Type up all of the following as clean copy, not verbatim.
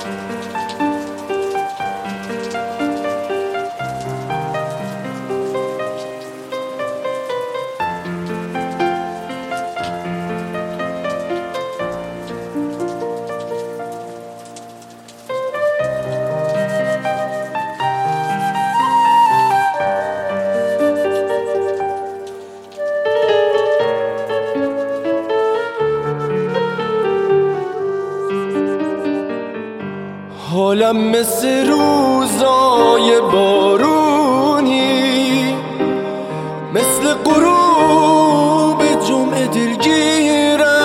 حالم مثل روزای بارونی، مثل غروب جمعه دلگیره.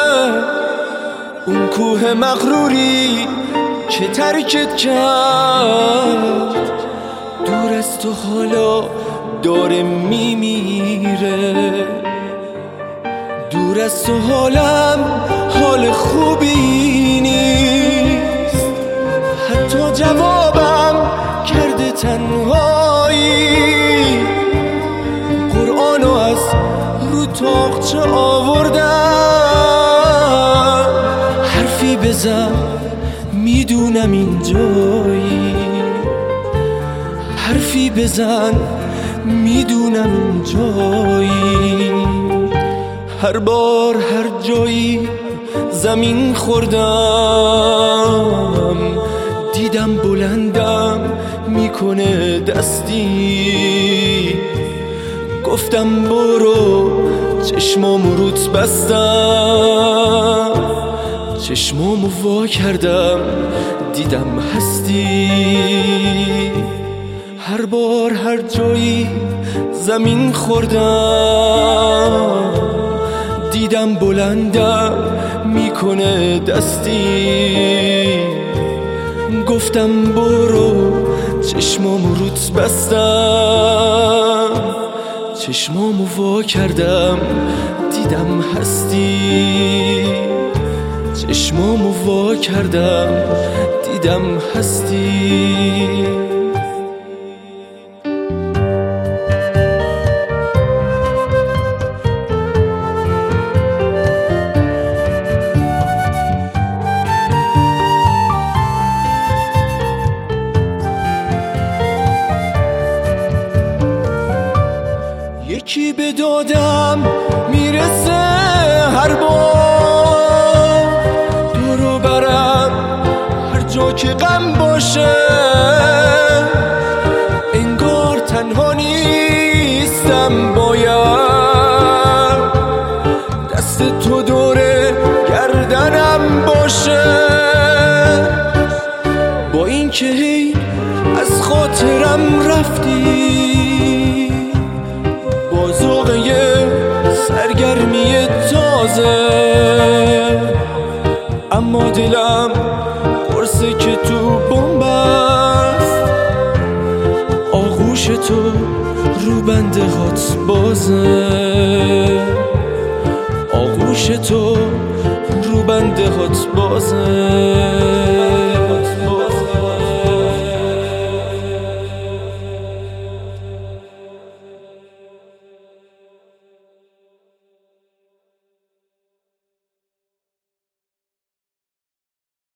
اون کوه مغروری که ترکت کرد دور از تو حالا داره میمیره. دور از تو حالم حال خوبی نیست، حتی جوابم کرده تنهایی. قرآنو از رو تاقچه آوردم، حرفی بزن میدونم اینجایی. حرفی بزن میدونم اینجایی. هر بار هر جایی زمین خوردم، دیدم بلندم میکنه دستی. گفتم برو، چشمامو روت بستم، چشمامو وا کردم دیدم هستی. هر بار هر جایی زمین خوردم، دیدم بلندم میکنه دستی. گفتم برو، چشمامو روت بستم، چشمامو وا کردم دیدم هستی. چشمامو وا کردم دیدم هستی. یکی به دادم میرسه هر بار، دورو برم هر جا که غم باشه. انگار تنها نیستم، باید دست تو دوره گردنم باشه. با این که هی از خاطرم رفتی، با ذوقه سرگرمی تازه، اما دلم قرصه که تو بمب است. آغوش تو رو بنده هات بازه، آغوش تو رو بنده هات بازه.